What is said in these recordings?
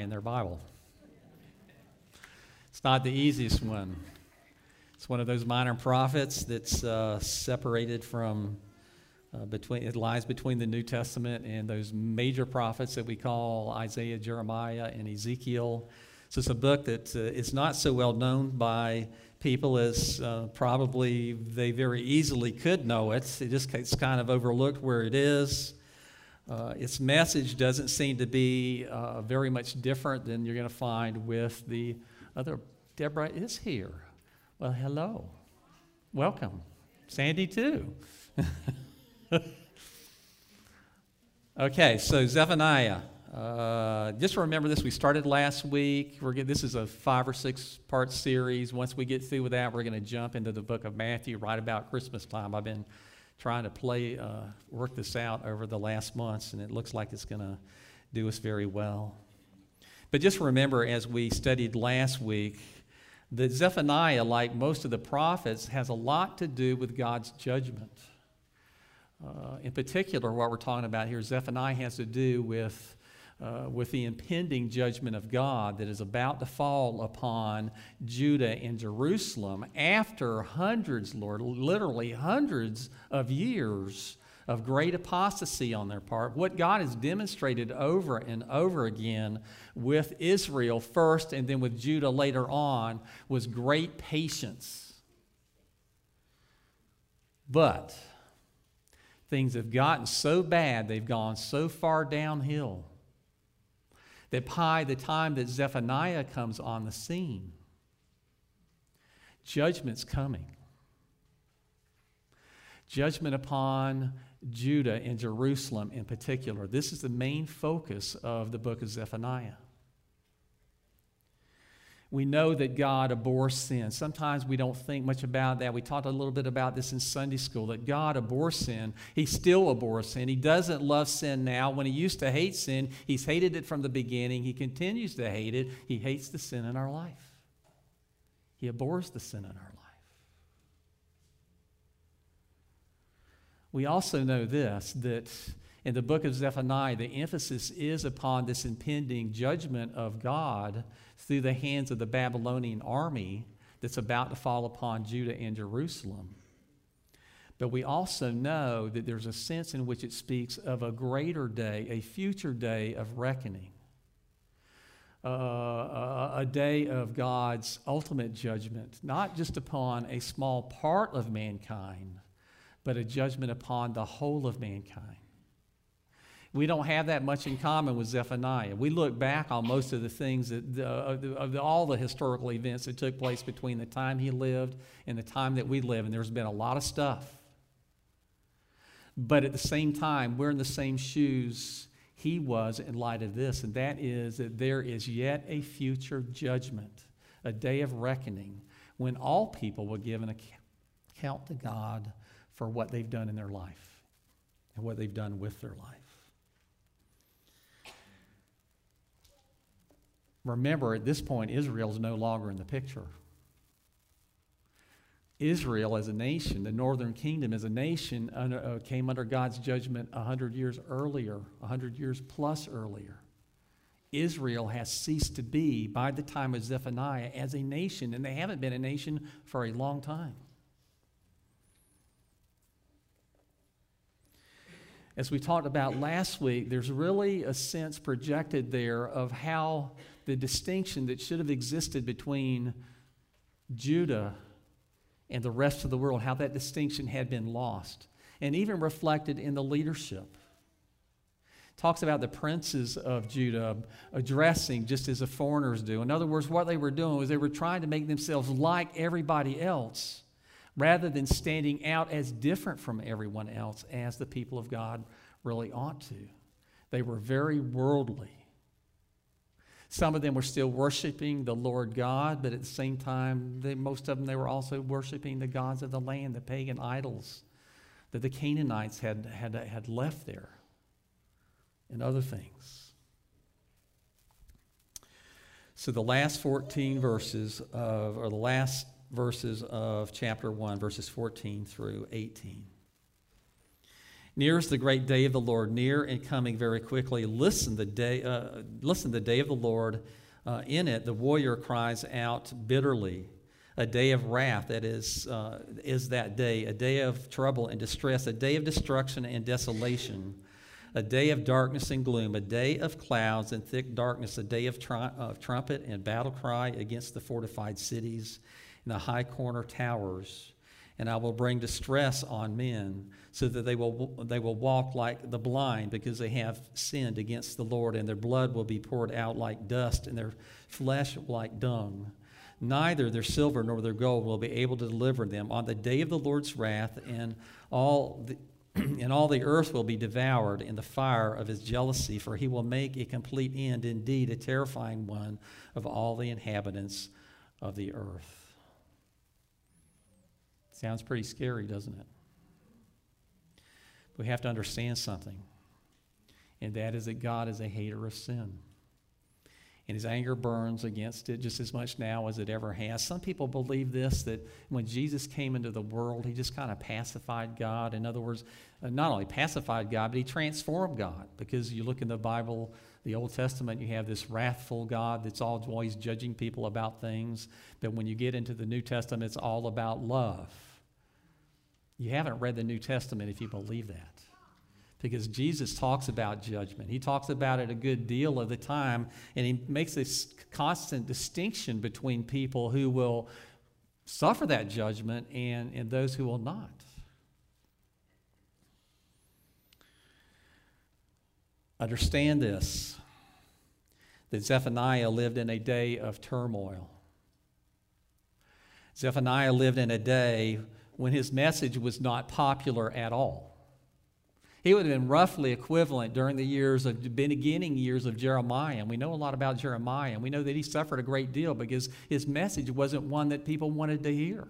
in their Bible. It's not the easiest one. It's one of those minor prophets that's separated from it lies between the New Testament and those major prophets that we call Isaiah, Jeremiah, and Ezekiel. So it's a book that is not so well known by people as probably they very easily could know it. It's kind of overlooked where it is. Its message doesn't seem to be very much different than you're going to find with the other. Deborah is here. Well, hello. Welcome. Sandy, too. Okay, so Zephaniah. Just remember this. We started last week. This is a 5 or 6 part series. Once we get through with that, we're going to jump into the book of Matthew right about Christmas time. I've been trying to work this out over the last months, and it looks like it's going to do us very well. But just remember, as we studied last week, that Zephaniah, like most of the prophets, has a lot to do with God's judgment. In particular, what we're talking about here, Zephaniah has to do with the impending judgment of God that is about to fall upon Judah and Jerusalem after literally hundreds of years of great apostasy on their part. What God has demonstrated over and over again with Israel first and then with Judah later on was great patience. But things have gotten so bad, they've gone so far downhill, that by the time that Zephaniah comes on the scene, judgment's coming. Judgment upon Judah and Jerusalem in particular. This is the main focus of the book of Zephaniah. We know that God abhors sin. Sometimes we don't think much about that. We talked a little bit about this in Sunday school, that God abhors sin. He still abhors sin. He doesn't love sin now. When he used to hate sin, he's hated it from the beginning. He continues to hate it. He hates the sin in our life. He abhors the sin in our life. We also know this, that in the book of Zephaniah, the emphasis is upon this impending judgment of God through the hands of the Babylonian army that's about to fall upon Judah and Jerusalem. But we also know that there's a sense in which it speaks of a greater day, a future day of reckoning, a day of God's ultimate judgment, not just upon a small part of mankind, but a judgment upon the whole of mankind. We don't have that much in common with Zephaniah. We look back on most of the things, all the historical events that took place between the time he lived and the time that we live, and there's been a lot of stuff. But at the same time, we're in the same shoes he was in light of this, and that is that there is yet a future judgment, a day of reckoning, when all people will give an account to God for what they've done in their life and what they've done with their life. Remember, at this point, Israel is no longer in the picture. Israel as a nation, the northern kingdom as a nation, came under God's judgment 100 years earlier, 100 years plus earlier. Israel has ceased to be, by the time of Zephaniah, as a nation, and they haven't been a nation for a long time. As we talked about last week, there's really a sense projected there of how the distinction that should have existed between Judah and the rest of the world, how that distinction had been lost, and even reflected in the leadership. It talks about the princes of Judah addressing just as the foreigners do. In other words, what they were doing was they were trying to make themselves like everybody else, rather than standing out as different from everyone else as the people of God really ought to. They were very worldly. Some of them were still worshiping the Lord God, but at the same time, most of them, they were also worshiping the gods of the land, the pagan idols that the Canaanites had left there, and other things. So the last 14 verses the last verses of chapter 1, verses 14 through 18. Near is the great day of the Lord, near and coming very quickly. Listen, the day of the Lord. In it, the warrior cries out bitterly. A day of wrath, that is that day, a day of trouble and distress, a day of destruction and desolation, a day of darkness and gloom, a day of clouds and thick darkness, a day of trumpet and battle cry against the fortified cities and the high corner towers. And I will bring distress on men, so that they will walk like the blind, because they have sinned against the Lord, and their blood will be poured out like dust, and their flesh like dung. Neither their silver nor their gold will be able to deliver them on the day of the Lord's wrath, and all the earth will be devoured in the fire of his jealousy, for he will make a complete end, indeed a terrifying one, of all the inhabitants of the earth. Sounds pretty scary, doesn't it? We have to understand something, and that is that God is a hater of sin. And his anger burns against it just as much now as it ever has. Some people believe this, that when Jesus came into the world, he just kind of pacified God. In other words, not only pacified God, but he transformed God. Because you look in the Bible, the Old Testament, you have this wrathful God that's always judging people about things. But when you get into the New Testament, it's all about love. You haven't read the New Testament if you believe that. Because Jesus talks about judgment. He talks about it a good deal of the time, and he makes this constant distinction between people who will suffer that judgment and those who will not. Understand this, that Zephaniah lived in a day of turmoil. Zephaniah lived in a day when his message was not popular at all. He would have been roughly equivalent during the beginning years of Jeremiah. And we know a lot about Jeremiah, and we know that he suffered a great deal because his message wasn't one that people wanted to hear.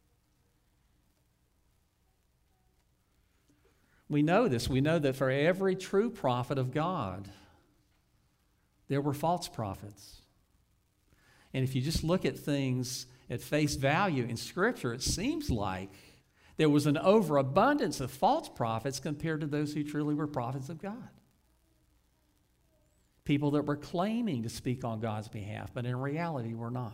We know this. We know that for every true prophet of God, there were false prophets. And if you just look at things at face value in Scripture, it seems like there was an overabundance of false prophets compared to those who truly were prophets of God. People that were claiming to speak on God's behalf, but in reality were not.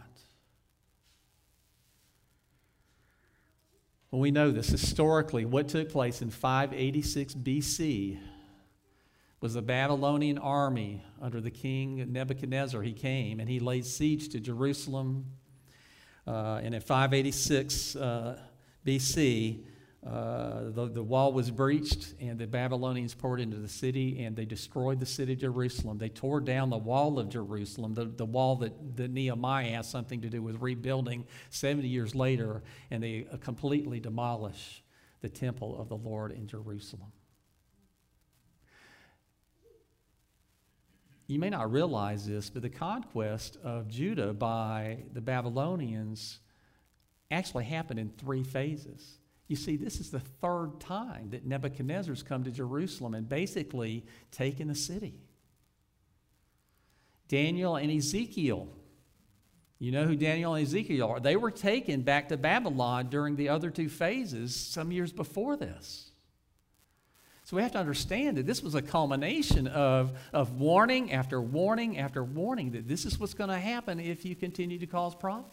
Well, we know this historically. What took place in 586 BC was the Babylonian army under the king Nebuchadnezzar. He came and he laid siege to Jerusalem. And in 586 BC, the wall was breached, and the Babylonians poured into the city, and they destroyed the city of Jerusalem. They tore down the wall of Jerusalem, the wall that Nehemiah has something to do with rebuilding 70 years later, and they completely demolished the temple of the Lord in Jerusalem. You may not realize this, but the conquest of Judah by the Babylonians actually happened in 3 phases. You see, this is the 3rd time that Nebuchadnezzar's come to Jerusalem and basically taken the city. Daniel and Ezekiel, you know who Daniel and Ezekiel are. They were taken back to Babylon during the other 2 phases some years before this. So we have to understand that this was a culmination of warning after warning after warning that this is what's going to happen if you continue to cause problems.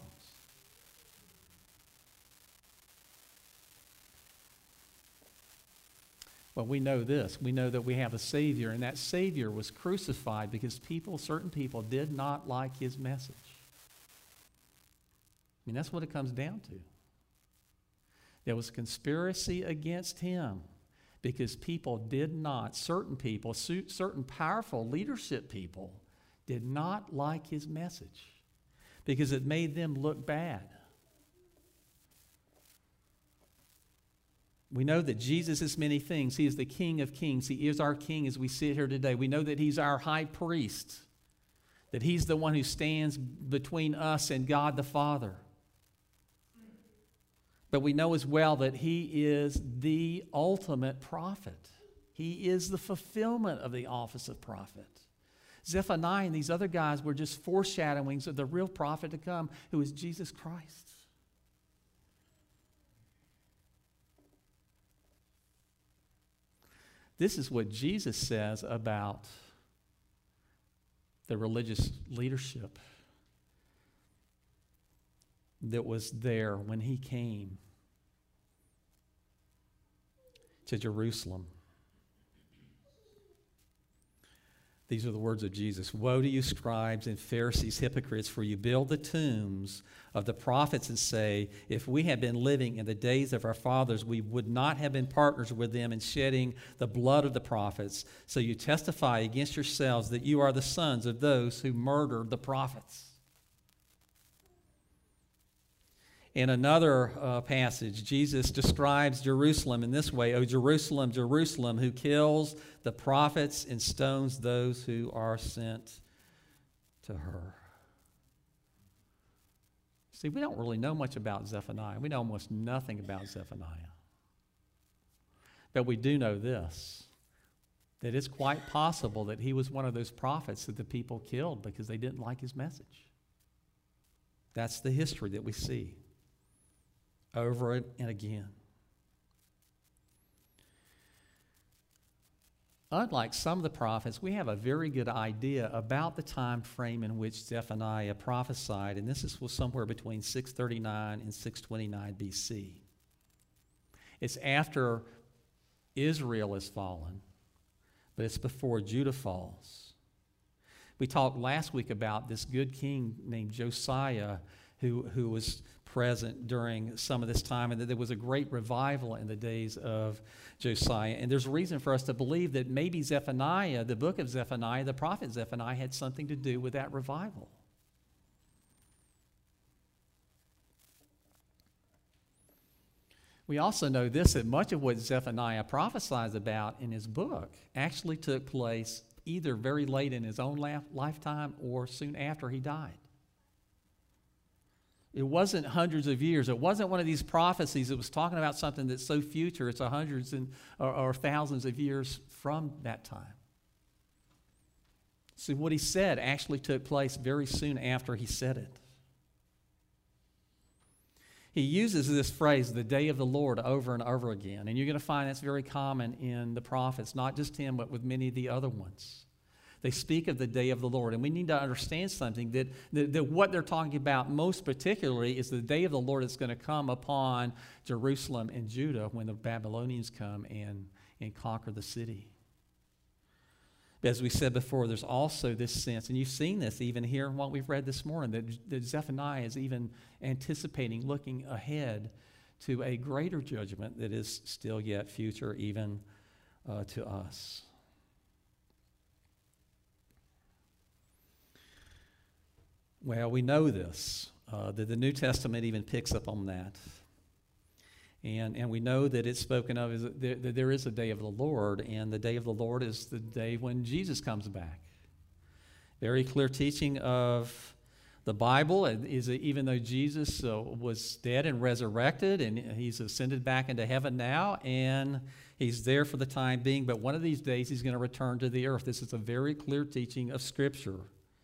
Well, we know this. We know that we have a Savior, and that Savior was crucified because certain people did not like his message. I mean, that's what it comes down to. There was conspiracy against him because certain powerful leadership people did not like his message because it made them look bad. We know that Jesus is many things. He is the King of Kings. He is our King as we sit here today. We know that he's our high priest, that he's the one who stands between us and God the Father. But we know as well that he is the ultimate prophet. He is the fulfillment of the office of prophet. Zephaniah and these other guys were just foreshadowings of the real prophet to come, who is Jesus Christ. This is what Jesus says about the religious leadership that was there when he came to Jerusalem. These are the words of Jesus. Woe to you, scribes and Pharisees, hypocrites, for you build the tombs of the prophets and say, if we had been living in the days of our fathers, we would not have been partners with them in shedding the blood of the prophets. So you testify against yourselves that you are the sons of those who murdered the prophets. In another passage, Jesus describes Jerusalem in this way, O Jerusalem, Jerusalem, who kills the prophets and stones those who are sent to her. See, we don't really know much about Zephaniah. We know almost nothing about Zephaniah. But we do know this, that it's quite possible that he was one of those prophets that the people killed because they didn't like his message. That's the history that we see over and again. Unlike some of the prophets, we have a very good idea about the time frame in which Zephaniah prophesied, and this was somewhere between 639 and 629 BC. It's after Israel has fallen, but it's before Judah falls. We talked last week about this good king named Josiah who was present during some of this time, and that there was a great revival in the days of Josiah. And there's a reason for us to believe that maybe Zephaniah, the book of Zephaniah, the prophet Zephaniah, had something to do with that revival. We also know this, that much of what Zephaniah prophesies about in his book actually took place either very late in his own lifetime or soon after he died. It wasn't hundreds of years. It wasn't one of these prophecies that was talking about something that's so future, it's hundreds or thousands of years from that time. So what he said actually took place very soon after he said it. He uses this phrase, the day of the Lord, over and over again. And you're going to find that's very common in the prophets, not just him, but with many of the other ones. They speak of the day of the Lord. And we need to understand something, that what they're talking about most particularly is the day of the Lord that's going to come upon Jerusalem and Judah when the Babylonians come and conquer the city. As we said before, there's also this sense, and you've seen this even here in what we've read this morning, that Zephaniah is even anticipating, looking ahead to a greater judgment that is still yet future even to us. Well, we know this, that the New Testament even picks up on that. And we know that it's spoken of as that there is a day of the Lord, and the day of the Lord is the day when Jesus comes back. Very clear teaching of the Bible is that even though Jesus was dead and resurrected, and he's ascended back into heaven now, and he's there for the time being, but one of these days he's going to return to the earth. This is a very clear teaching of Scripture.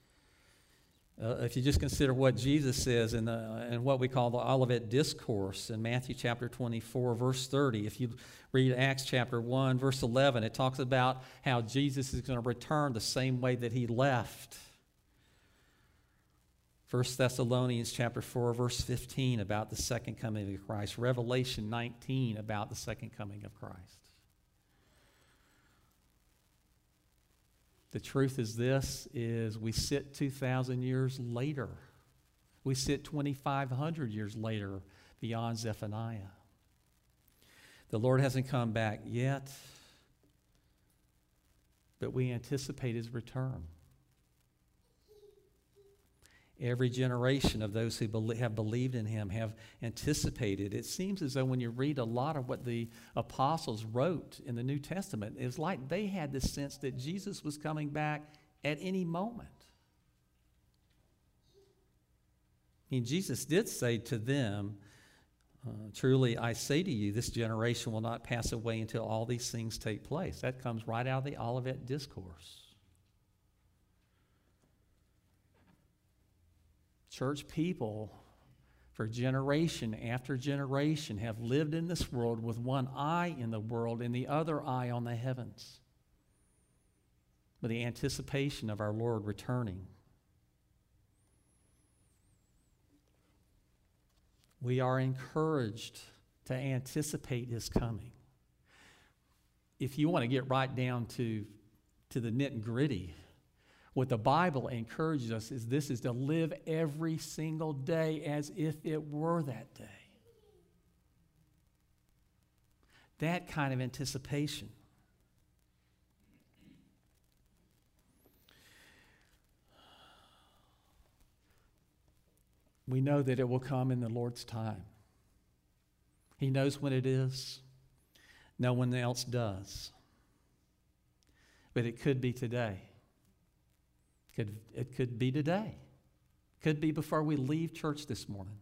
If you just consider what Jesus says in what we call the Olivet Discourse in Matthew chapter 24, verse 30. If you read Acts chapter 1, verse 11, it talks about how Jesus is going to return the same way that he left. 1 Thessalonians chapter 4, verse 15 about the second coming of Christ. Revelation 19 about the second coming of Christ. The truth is this, is we sit 2,000 years later. We sit 2,500 years later beyond Zephaniah. The Lord hasn't come back yet, but we anticipate his return. Every generation of those who have believed in him have anticipated. It seems as though when you read a lot of what the apostles wrote in the New Testament, it's like they had this sense that Jesus was coming back at any moment. I mean, Jesus did say to them, truly I say to you, this generation will not pass away until all these things take place. That comes right out of the Olivet Discourse. Church people for generation after generation have lived in this world with one eye in the world and the other eye on the heavens, with the anticipation of our Lord returning. We are encouraged to anticipate his coming. If you want to get right down to the nit and gritty, what the Bible encourages us is to live every single day as if it were that day. That kind of anticipation. We know that it will come in the Lord's time. He knows when it is. No one else does. But it could be today. It could be today. Could be before we leave church this morning.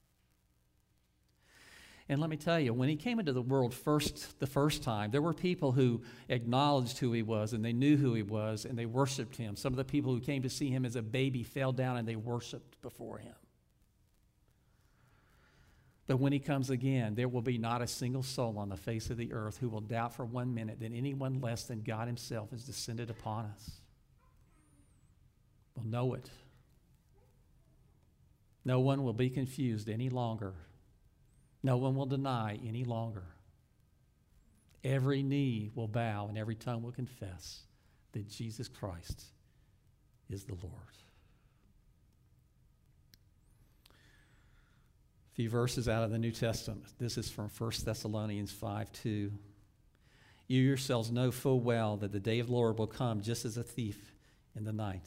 And let me tell you, when he came into the world the first time, there were people who acknowledged who he was, and they knew who he was, and they worshiped him. Some of the people who came to see him as a baby fell down and they worshiped before him. But when he comes again, there will be not a single soul on the face of the earth who will doubt for 1 minute that anyone less than God himself has descended upon us. We'll know it. No one will be confused any longer. No one will deny any longer. Every knee will bow and every tongue will confess that Jesus Christ is the Lord. A few verses out of the New Testament. This is from 1 Thessalonians 5:2. You yourselves know full well that the day of the Lord will come just as a thief in the night.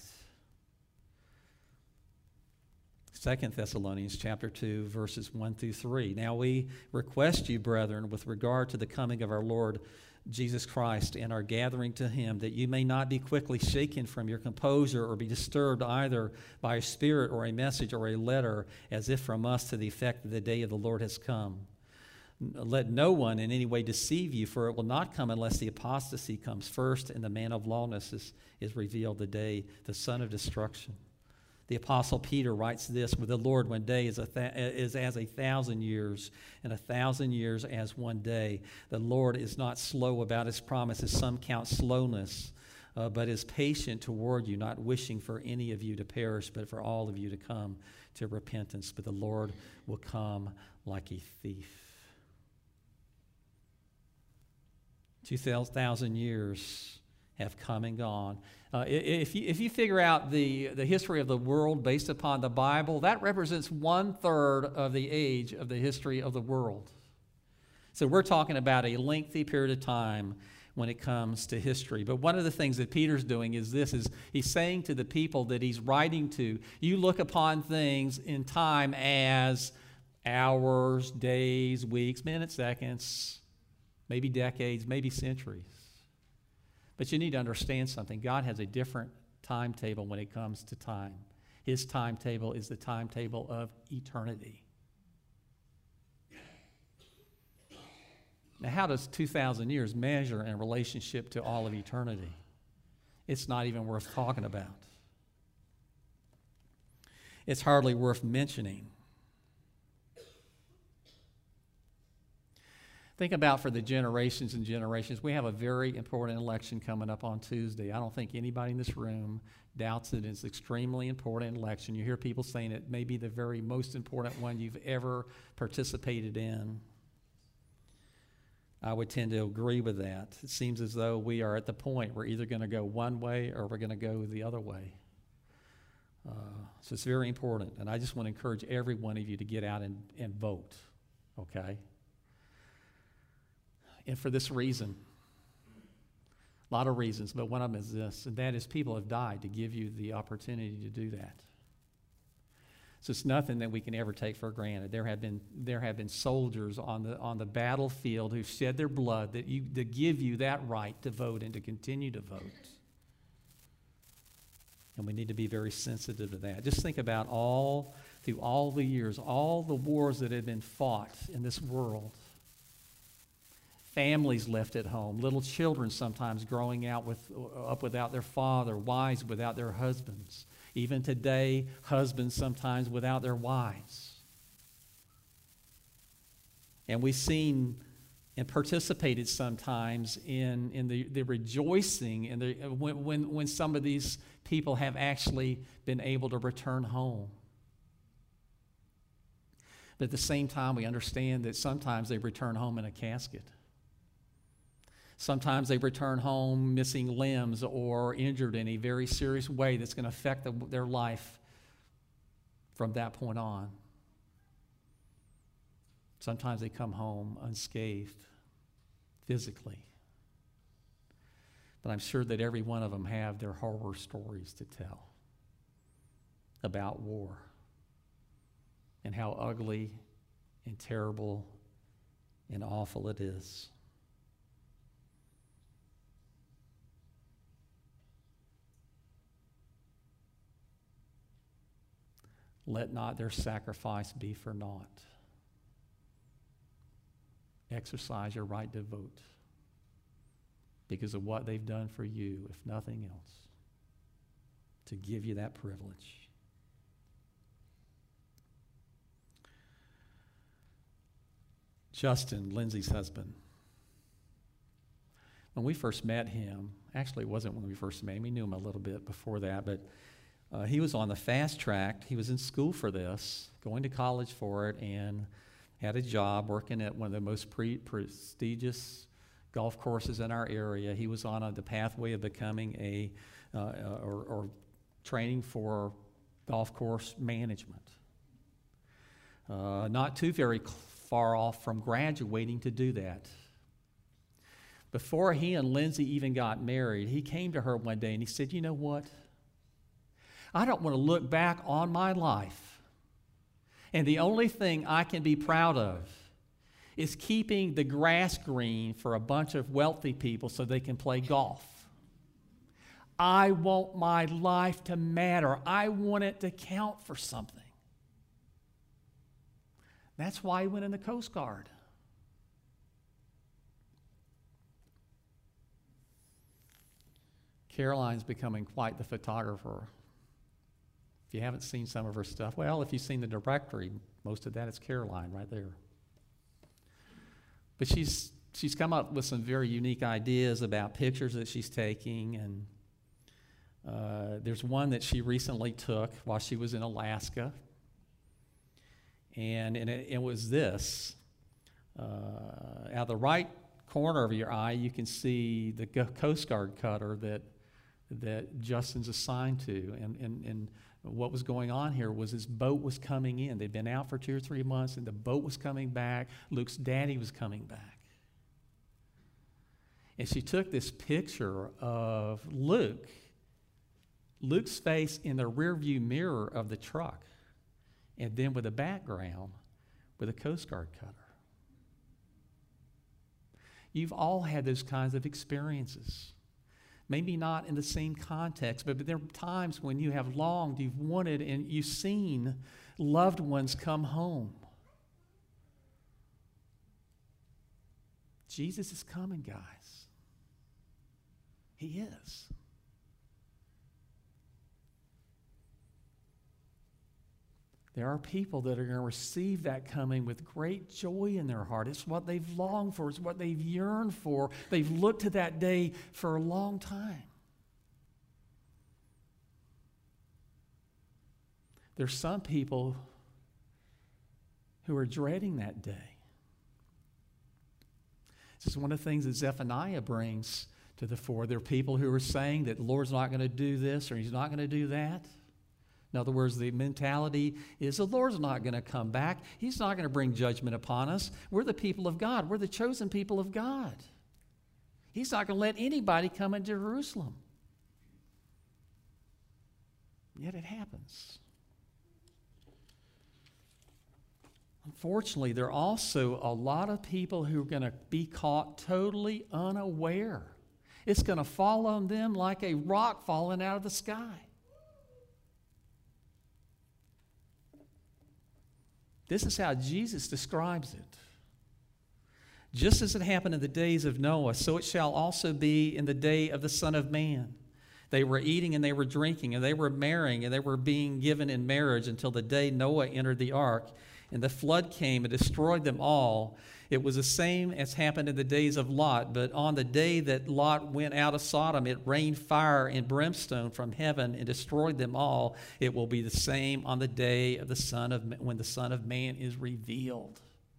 2 Thessalonians chapter 2, verses 1 through 3. Now we request you, brethren, with regard to the coming of our Lord Jesus Christ and our gathering to him, that you may not be quickly shaken from your composure or be disturbed either by a spirit or a message or a letter, as if from us, to the effect that the day of the Lord has come. Let no one in any way deceive you, for it will not come unless the apostasy comes first and the man of lawlessness is revealed, the day, the son of destruction. The Apostle Peter writes this: with the Lord, 1 day is as 1,000 years, and 1,000 years as 1 day. The Lord is not slow about his promises, some count slowness, but is patient toward you, not wishing for any of you to perish, but for all of you to come to repentance. But the Lord will come like a thief. 2,000 years have come and gone. If you figure out the history of the world based upon the Bible, that represents 1/3 of the age of the history of the world. So we're talking about a lengthy period of time when it comes to history. But one of the things that Peter's doing is he's saying to the people that he's writing to, you look upon things in time as hours, days, weeks, minutes, seconds, maybe decades, maybe centuries. But you need to understand something. God has a different timetable when it comes to time. His timetable is the timetable of eternity. Now, how does 2,000 years measure in relationship to all of eternity? It's not even worth talking about. It's hardly worth mentioning. Think about for the generations and generations. We have a very important election coming up on Tuesday. I don't think anybody in this room doubts that it's an extremely important election. You hear people saying it may be the very most important one you've ever participated in. I would tend to agree with that. It seems as though we are at the point we're either going to go one way or we're going to go the other way. So it's very important. And I just want to encourage every one of you to get out and vote, okay? And for this reason, a lot of reasons, but one of them is this, and that is people have died to give you the opportunity to do that. So it's nothing that we can ever take for granted. There have been soldiers on the battlefield who shed their blood that give you that right to vote and to continue to vote. And we need to be very sensitive to that. Just think about through all the years, all the wars that have been fought in this world. Families left at home, little children sometimes growing up without their father, wives without their husbands. Even today, husbands sometimes without their wives. And we've seen and participated sometimes in the rejoicing and when some of these people have actually been able to return home. But at the same time, we understand that sometimes they return home in a casket. Sometimes they return home missing limbs or injured in a very serious way that's going to affect their life from that point on. Sometimes they come home unscathed physically. But I'm sure that every one of them have their horror stories to tell about war and how ugly and terrible and awful it is. Let not their sacrifice be for naught. Exercise your right to vote because of what they've done for you, if nothing else, to give you that privilege. Justin, Lindsay's husband. When we first met him, actually it wasn't when we first met him, we knew him a little bit before that, but he was on the fast track. He was in school for this, going to college for it, and had a job working at one of the most prestigious golf courses in our area. He was on the pathway of becoming or training for golf course management. Not too very far off from graduating to do that. Before he and Lindsay even got married, he came to her one day and he said, "You know what? I don't want to look back on my life, and the only thing I can be proud of is keeping the grass green for a bunch of wealthy people so they can play golf. I want my life to matter. I want it to count for something." That's why he went in the Coast Guard. Caroline's becoming quite the photographer. If you haven't seen some of her stuff, well, if you've seen the directory, most of that is Caroline right there. But she's come up with some very unique ideas about pictures that she's taking, and there's one that she recently took while she was in Alaska, and it was this. Out of the right corner of your eye, you can see the Coast Guard cutter that Justin's assigned to, and what was going on here was his boat was coming in. They'd been out for 2 or 3 months, and the boat was coming back. Luke's daddy was coming back. And she took this picture of Luke's face in the rearview mirror of the truck, and then with a background with a Coast Guard cutter. You've all had those kinds of experiences. Maybe not in the same context, but there are times when you have longed, you've wanted, and you've seen loved ones come home. Jesus is coming, guys. He is. There are people that are going to receive that coming with great joy in their heart. It's what they've longed for. It's what they've yearned for. They've looked to that day for a long time. There's some people who are dreading that day. This is one of the things that Zephaniah brings to the fore. There are people who are saying that the Lord's not going to do this or He's not going to do that. In other words, the mentality is the Lord's not going to come back. He's not going to bring judgment upon us. We're the people of God. We're the chosen people of God. He's not going to let anybody come into Jerusalem. Yet it happens. Unfortunately, there are also a lot of people who are going to be caught totally unaware. It's going to fall on them like a rock falling out of the sky. This is how Jesus describes it. Just as it happened in the days of Noah, so it shall also be in the day of the Son of Man. They were eating and they were drinking and they were marrying and they were being given in marriage until the day Noah entered the ark. and the flood came and destroyed them all. It was the same as happened in the days of Lot, but on the day that Lot went out of Sodom, it rained fire and brimstone from heaven and destroyed them all. It will be the same on the day of when the Son of Man is revealed.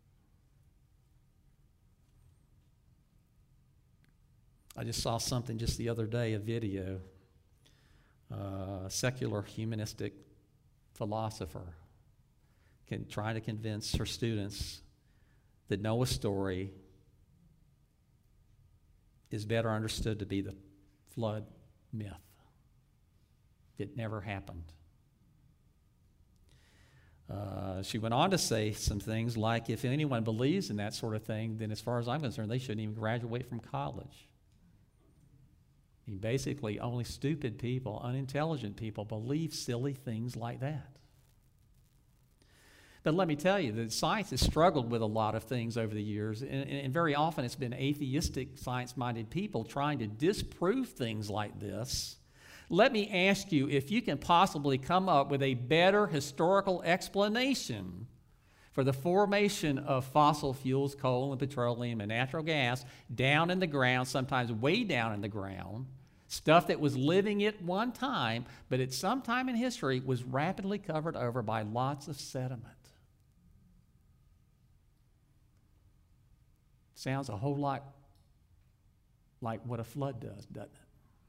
I just saw something just the other day, a video. A secular humanistic philosopher trying to convince her students that Noah's story is better understood to be the flood myth. It never happened. She went on to say some things like, if anyone believes in that sort of thing, then as far as I'm concerned, they shouldn't even graduate from college. I mean, basically, only stupid people, unintelligent people believe silly things like that. But let me tell you that science has struggled with a lot of things over the years, and very often it's been atheistic, science-minded people trying to disprove things like this. Let me ask you if you can possibly come up with a better historical explanation for the formation of fossil fuels, coal and petroleum and natural gas down in the ground, sometimes way down in the ground, stuff that was living at one time, but at some time in history was rapidly covered over by lots of sediment. Sounds a whole lot like what a flood does, doesn't it?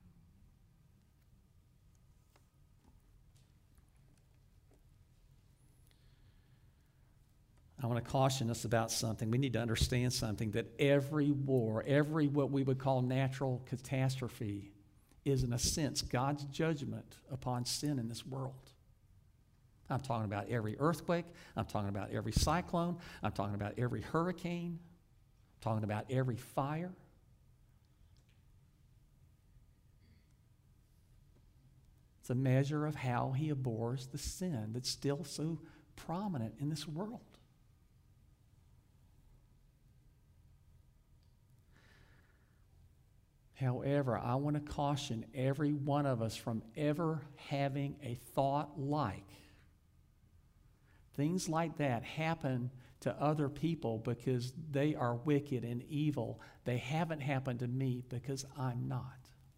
I want to caution us about something. We need to understand something, that every war, every what we would call natural catastrophe is, in a sense, God's judgment upon sin in this world. I'm talking about every earthquake. I'm talking about every cyclone. I'm talking about every hurricane. I'm talking about every fire. It's a measure of how he abhors the sin that's still so prominent in this world. However, I want to caution every one of us from ever having a thought like things like that happen to other people because they are wicked and evil. They haven't happened to me because I'm not.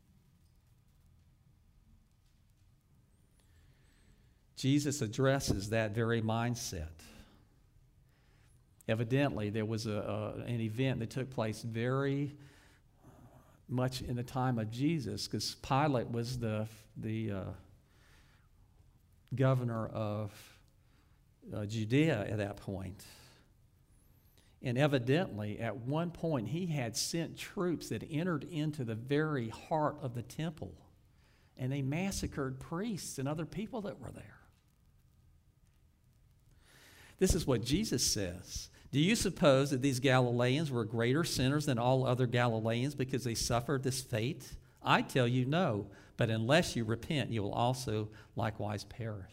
Jesus addresses that very mindset. Evidently, there was an event that took place very much in the time of Jesus, because Pilate was the governor of Judea at that point. And evidently, at one point, he had sent troops that entered into the very heart of the temple, and they massacred priests and other people that were there. This is what Jesus says. Do you suppose that these Galileans were greater sinners than all other Galileans because they suffered this fate? I tell you no, but unless you repent, you will also likewise perish.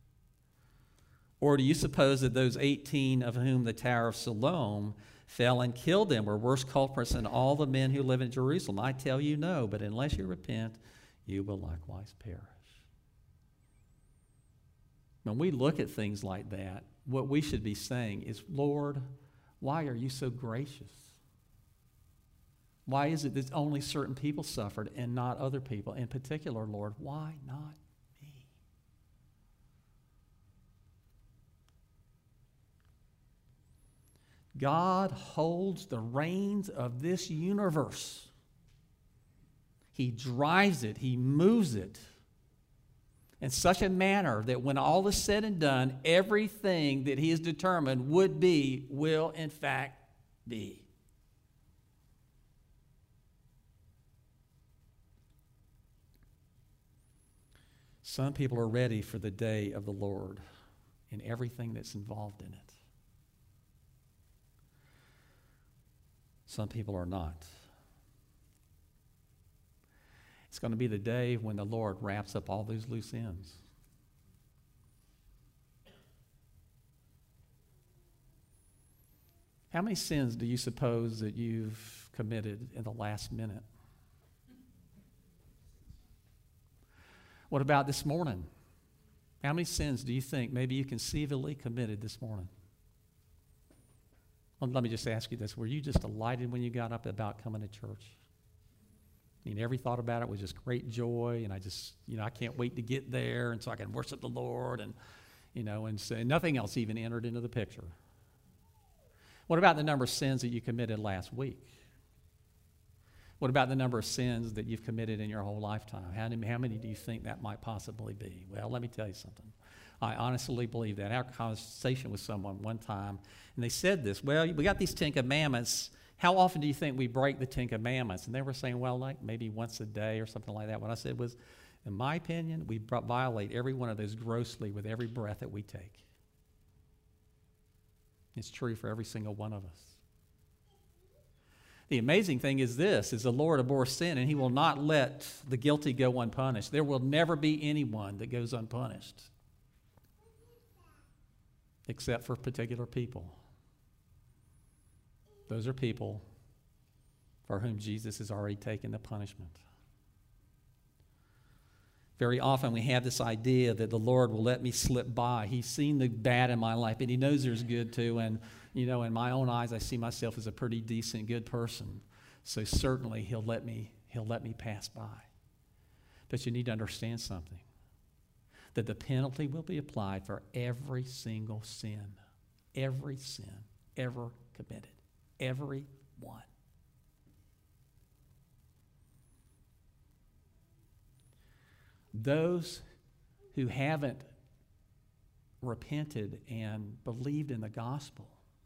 Or do you suppose that those 18 of whom the Tower of Siloam fell and killed them were worse culprits than all the men who live in Jerusalem? I tell you no, but unless you repent, you will likewise perish. When we look at things like that, what we should be saying is, Lord, why are you so gracious? Why is it that only certain people suffered and not other people? In particular, Lord, why not me? God holds the reins of this universe. He drives it. He moves it in such a manner that when all is said and done, everything that he has determined would be, will in fact be. Some people are ready for the day of the Lord and everything that's involved in it. Some people are not. It's going to be the day when the Lord wraps up all those loose ends. How many sins do you suppose that you've committed in the last minute? What about this morning? How many sins do you think maybe you conceivably committed this morning? Well, let me just ask you this. Were you just delighted when you got up about coming to church? I mean, every thought about it was just great joy, and I can't wait to get there, and so I can worship the Lord, and, and nothing else even entered into the picture. What about the number of sins that you committed last week? What about the number of sins that you've committed in your whole lifetime? How many do you think that might possibly be? Well, let me tell you something. I honestly believe that. I had a conversation with someone one time, and they said this, well, we got these 10 commandments. How often do you think we break the 10 commandments? And they were saying, well, like maybe once a day or something like that. What I said was, in my opinion, we violate every one of those grossly with every breath that we take. It's true for every single one of us. The amazing thing is this, is the Lord abhors sin, and he will not let the guilty go unpunished. There will never be anyone that goes unpunished, except for particular people. Those are people for whom Jesus has already taken the punishment. Very often we have this idea that the Lord will let me slip by. He's seen the bad in my life, and he knows there's good too. And, in my own eyes, I see myself as a pretty decent, good person. So certainly he'll let me pass by. But you need to understand something, that the penalty will be applied for every single sin ever committed. Every one. Those who haven't repented and believed in the gospel,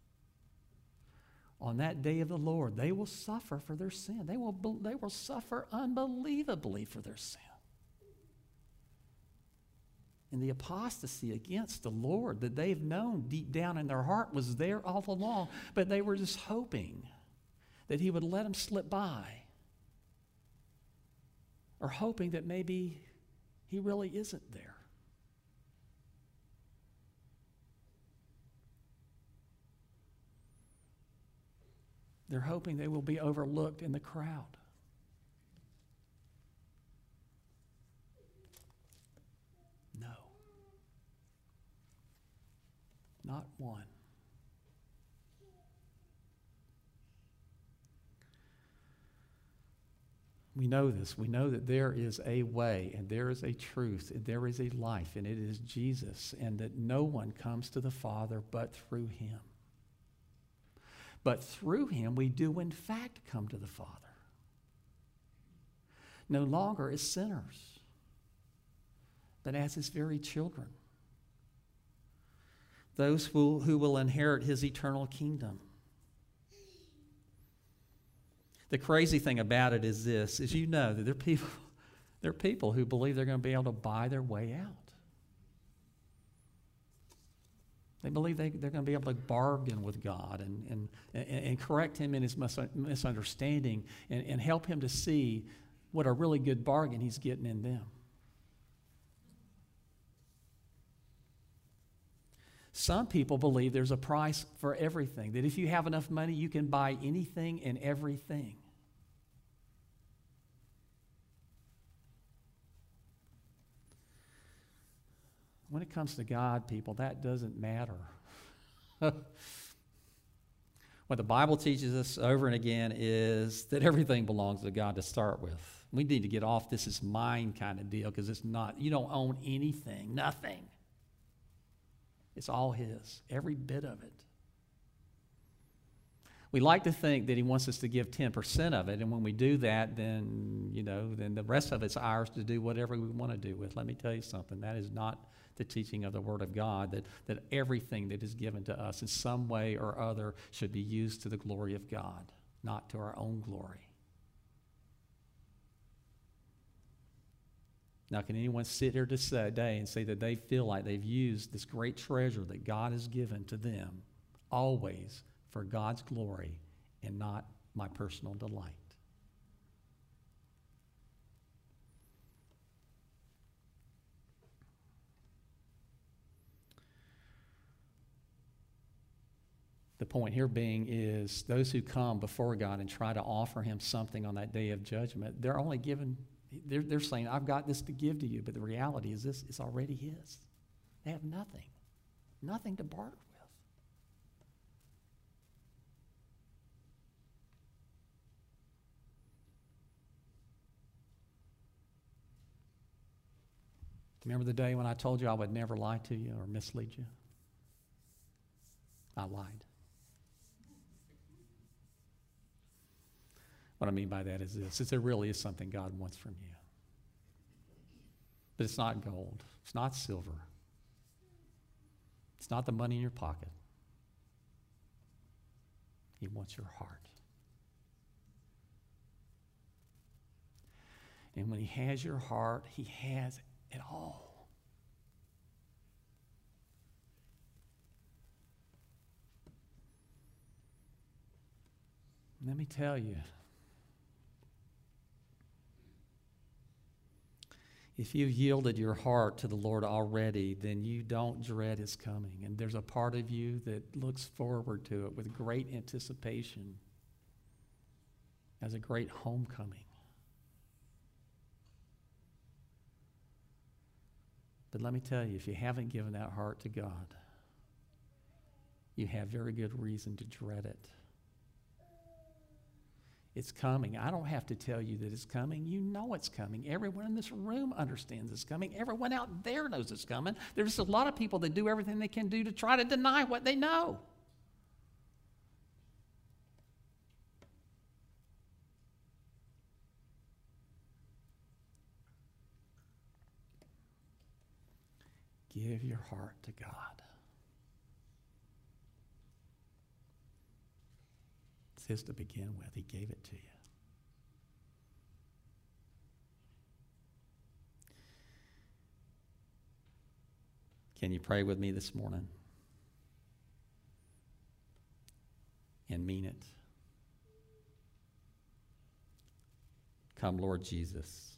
on that day of the Lord, they will suffer for their sin. They will suffer unbelievably for their sin. And the apostasy against the Lord that they've known deep down in their heart was there all along, but they were just hoping that he would let them slip by, or hoping that maybe he really isn't there. They're hoping they will be overlooked in the crowd. No. Not one. We know this. We know that there is a way, and there is a truth, and there is a life, and it is Jesus, and that no one comes to the Father but through him. But through him we do in fact come to the Father. No longer as sinners, but as his very children. Those who will inherit his eternal kingdom. The crazy thing about it is this, is that there are people who believe they're going to be able to buy their way out. They believe they're going to be able to bargain with God and correct him in his misunderstanding and help him to see what a really good bargain he's getting in them. Some people believe there's a price for everything, that if you have enough money, you can buy anything and everything. When it comes to God, people, that doesn't matter. What the Bible teaches us over and again is that everything belongs to God to start with. We need to get off this is mine kind of deal, because it's not. You don't own anything, nothing. It's all his, every bit of it. We like to think that he wants us to give 10% of it, and when we do that, then the rest of it's ours to do whatever we want to do with. Let me tell you something, that is not the teaching of the Word of God, that everything that is given to us in some way or other should be used to the glory of God, not to our own glory. Now, can anyone sit here today and say that they feel like they've used this great treasure that God has given to them always for God's glory and not my personal delight? The point here being is those who come before God and try to offer him something on that day of judgment, they're only given, they're saying, I've got this to give to you, but the reality is this, it's already his. They have nothing to barter with. Remember the day when I told you I would never lie to you or mislead you? I lied. What I mean by that is this, is there really is something God wants from you. But it's not gold. It's not silver. It's not the money in your pocket. He wants your heart. And when he has your heart, he has it all. Let me tell you, if you've yielded your heart to the Lord already, then you don't dread his coming. And there's a part of you that looks forward to it with great anticipation as a great homecoming. But let me tell you, if you haven't given that heart to God, you have very good reason to dread it. It's coming. I don't have to tell you that it's coming. You know it's coming. Everyone in this room understands it's coming. Everyone out there knows it's coming. There's a lot of people that do everything they can do to try to deny what they know. Give your heart to God. It's his to begin with. He gave it to you. Can you pray with me this morning? And mean it. Come, Lord Jesus.